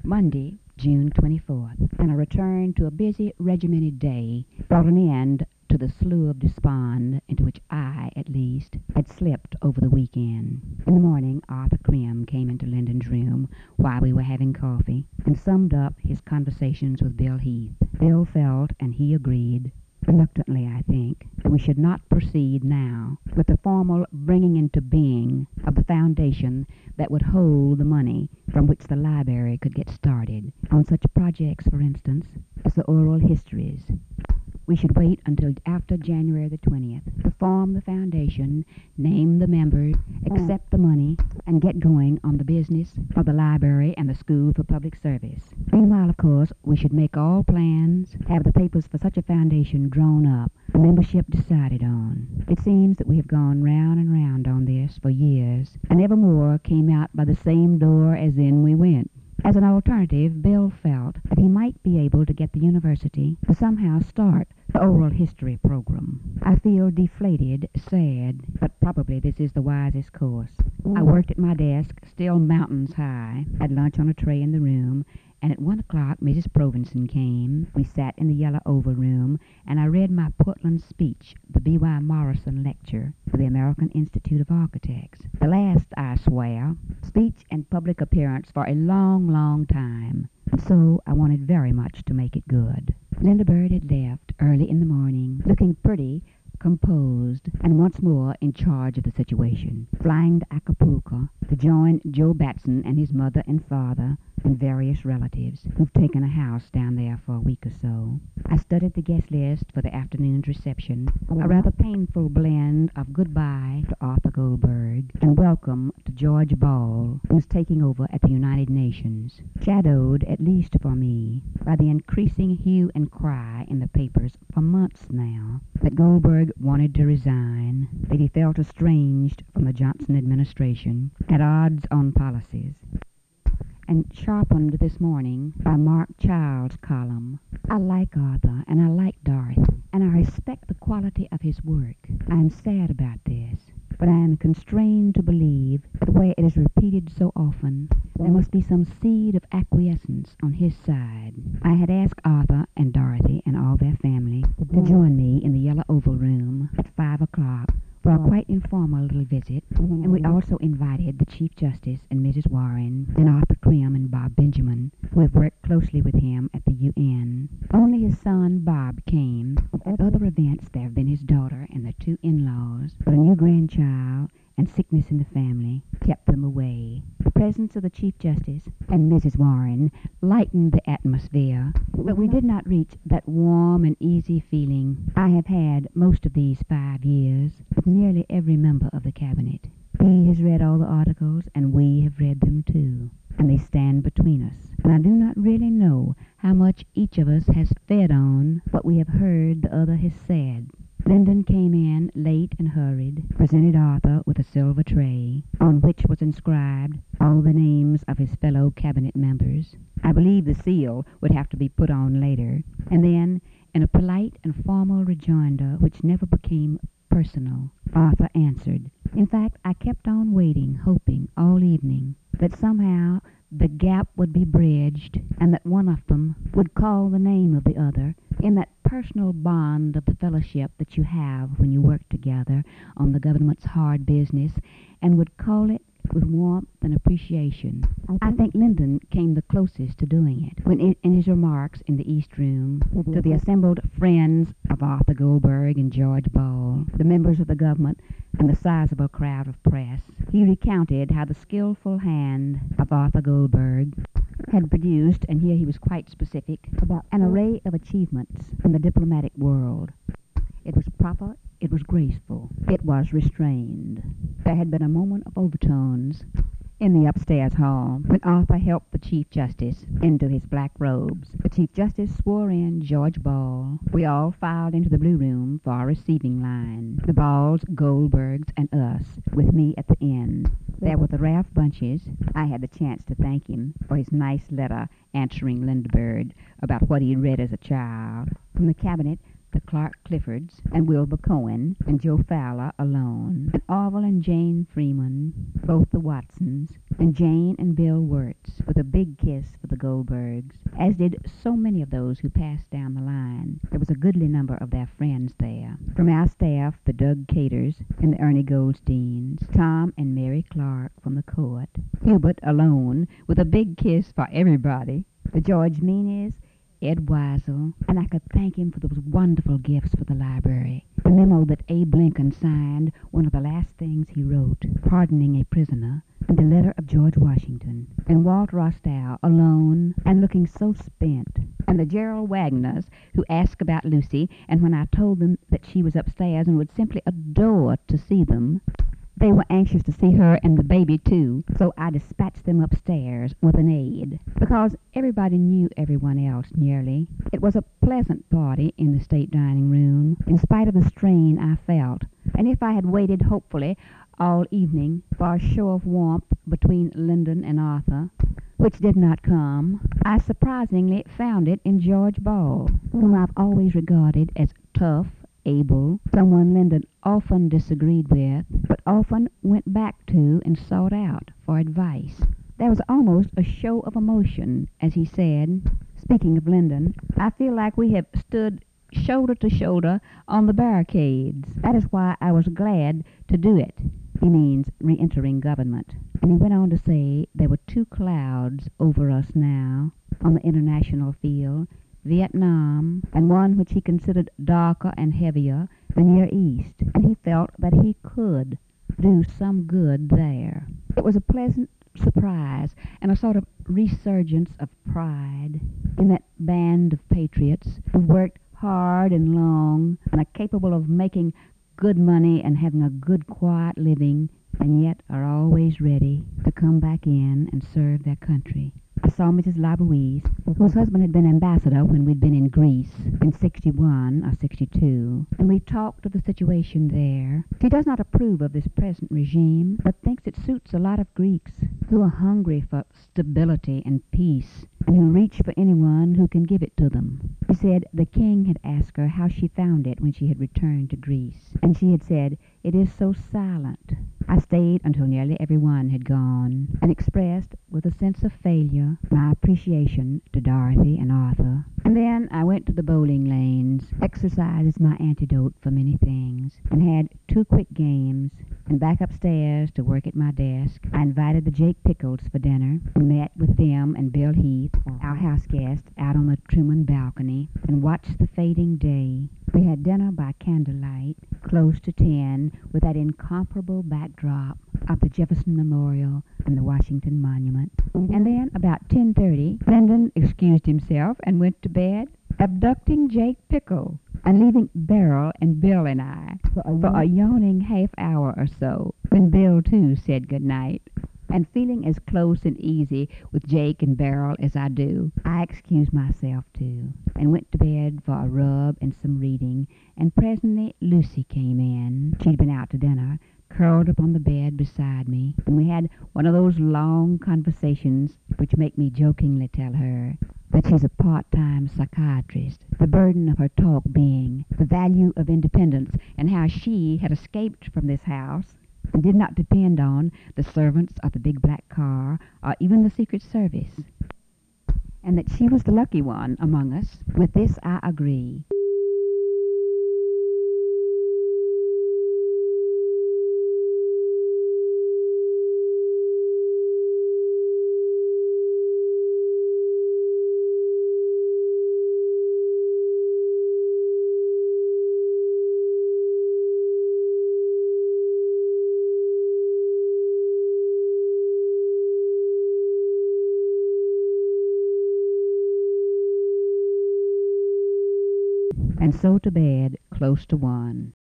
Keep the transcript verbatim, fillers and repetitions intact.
Monday, June twenty-fourth, and a return to a busy, regimented day brought an end to the slough of despond into which I, at least, had slipped over the weekend. In the morning, Arthur Grimm came into Linden's room while we were having coffee and summed up his conversations with Bill Heath. Bill felt, and he agreed, reluctantly I think, that we should not proceed now with the formal bringing into being of the foundation that would hold the money from which the library could get started on such projects, for instance, as the oral histories. We should wait until after January the twentieth to form the foundation, name the members, accept the money, and get going on the business of the library and the school for public service. Meanwhile, of course, we should make all plans, have the papers for such a foundation drawn up, the membership decided on. It seems that we have gone round and round on this for years, and evermore came out by the same door as in we went. As an alternative, Bill felt that he might be able to get the university to somehow start the oral history program. I feel deflated, sad, but probably this is the wisest course. I worked at my desk, still mountains high, had lunch on a tray in the room, and at one o'clock Missus Provenson came. We sat in the yellow oval room, and I read my Portland speech, the B Y Morrison lecture for the American Institute of Architects. The last, I swear, speech and public appearance for a long, long time, and so I wanted very much to make it good. Linda Bird had left early in the morning, looking pretty, composed, and once more in charge of the situation, flying to Acapulco to join Joe Batson and his mother and father and various relatives who've taken a house down there for a week or so. I studied the guest list for the afternoon's reception, a rather painful blend of goodbye to Arthur Goldberg and welcome to George Ball, who's taking over at the United Nations, shadowed, at least for me, by the increasing hue and cry in the papers for months now that Goldberg wanted to resign, that he felt estranged from the Johnson administration, at odds on policies, and sharpened this morning by Mark Child's column. I like Arthur, and I like Dorothy, and I respect the quality of his work. I am sad about this, but I am constrained to believe that the way it is repeated so often, there must be some seed of acquiescence on his side. I had asked Arthur and Dorothy and all their family to join me in the yellow oval room at five o'clock for a quite informal little visit, and we also invited the Chief Justice and Missus Warren and Arthur Grimm and Bob Benjamin, who have worked closely with him at the U N. Only his son Bob came. At other events there have been his daughter and the two in-laws, but a new grandchild and sickness in the family kept them away. The presence of the Chief Justice and Missus Warren lightened the atmosphere, but we did not reach that warm and easy feeling I have had most of these five years with nearly every member of the cabinet. He has read all the articles, and we have read them too, and they stand between us. And I do not really know how much each of us has fed on what we have heard the other has said. Linden came in late and hurried, presented Arthur with a silver tray, on which was inscribed all the names of his fellow cabinet members. I believe the seal would have to be put on later, and then, in a polite and formal rejoinder which never became personal, Arthur answered. In fact, I kept on waiting, hoping, all evening, that somehow the gap would be bridged, and that one of them would call the name of the other in that personal bond of the fellowship that you have when you work together on the government's hard business, and would call it with warmth and appreciation. I think Linden came the closest to doing it when, in, in his remarks in the East Room to the assembled friends of Arthur Goldberg and George Ball, the members of the government, and the sizable crowd of press, he recounted how the skillful hand of Arthur Goldberg had produced, and here he was quite specific, about an array of achievements in the diplomatic world. It was proper, it was graceful, it was restrained. There had been a moment of overtones in the upstairs hall when Arthur helped the Chief Justice into his black robes. The Chief Justice swore in George Ball. We all filed into the blue room for our receiving line, the Balls, Goldbergs, and us, with me at the end. There were the Ralph Bunches. I had the chance to thank him for his nice letter answering Linda Bird about what he read as a child. From the cabinet, the Clark Cliffords, and Wilbur Cohen, and Joe Fowler alone, and Orville and Jane Freeman, both the Watsons, and Jane and Bill Wirtz, with a big kiss for the Goldbergs, as did so many of those who passed down the line. There was a goodly number of their friends there. From our staff, the Doug Caters and the Ernie Goldsteins, Tom and Mary Clark from the court, Hubert alone, with a big kiss for everybody, the George Meanies, Ed Weisel, and I could thank him for those wonderful gifts for the library. The memo that Abe Lincoln signed, one of the last things he wrote, pardoning a prisoner, and the letter of George Washington, and Walt Rostow, alone and looking so spent, and the Gerald Wagners, who asked about Lucy, and when I told them that she was upstairs and would simply adore to see them, they were anxious to see her and the baby, too, so I dispatched them upstairs with an aide, because everybody knew everyone else, nearly. It was a pleasant party in the state dining room, in spite of the strain I felt, and if I had waited hopefully all evening for a show of warmth between Lyndon and Arthur, which did not come, I surprisingly found it in George Ball, whom I've always regarded as tough, able, someone Lyndon often disagreed with, but often went back to and sought out for advice. There was almost a show of emotion as he said, speaking of Lyndon, "I feel like we have stood shoulder to shoulder on the barricades. That is why I was glad to do it." He means re-entering government. And he went on to say there were two clouds over us now on the international field, Vietnam, and one which he considered darker and heavier, the Near East, and he felt that he could do some good there. It was a pleasant surprise and a sort of resurgence of pride in that band of patriots who worked hard and long and are capable of making good money and having a good quiet living, and yet are always ready to come back in and serve their country. I saw Missus LaBouise, whose husband had been ambassador when we'd been in Greece in sixty-one or sixty-two, and we talked of the situation there. She does not approve of this present regime, but thinks it suits a lot of Greeks who are hungry for stability and peace, and who reach for anyone who can give it to them. She said the king had asked her how she found it when she had returned to Greece, and she had said, "It is so silent." I stayed until nearly everyone had gone, and expressed, with a sense of failure, my appreciation to Dorothy and Arthur. And then I went to the bowling lanes. Exercise is my antidote for many things, and had two quick games, and back upstairs to work at my desk. I invited the Jake Pickles for dinner, and met with them and Bill Heath, our house guest, out on the Truman balcony, and watched the fading day. We had dinner by candlelight, close to ten, with that incomparable backdrop of the Jefferson Memorial and the Washington Monument. And then, about ten thirty, Lyndon excused himself and went to bed, abducting Jake Pickle, and leaving Beryl and Bill and I for a, for a yawning half hour or so, when Bill, too, said good night. And feeling as close and easy with Jake and Beryl as I do, I excused myself, too, and went to bed for a rub and some reading, and presently Lucy came in. She'd been out to dinner, curled up on the bed beside me, and we had one of those long conversations which make me jokingly tell her that she's a part-time psychiatrist, the burden of her talk being the value of independence and how she had escaped from this house and did not depend on the servants of the big black car or even the Secret Service, and that she was the lucky one among us. With this I agree. And so to bed, close to one.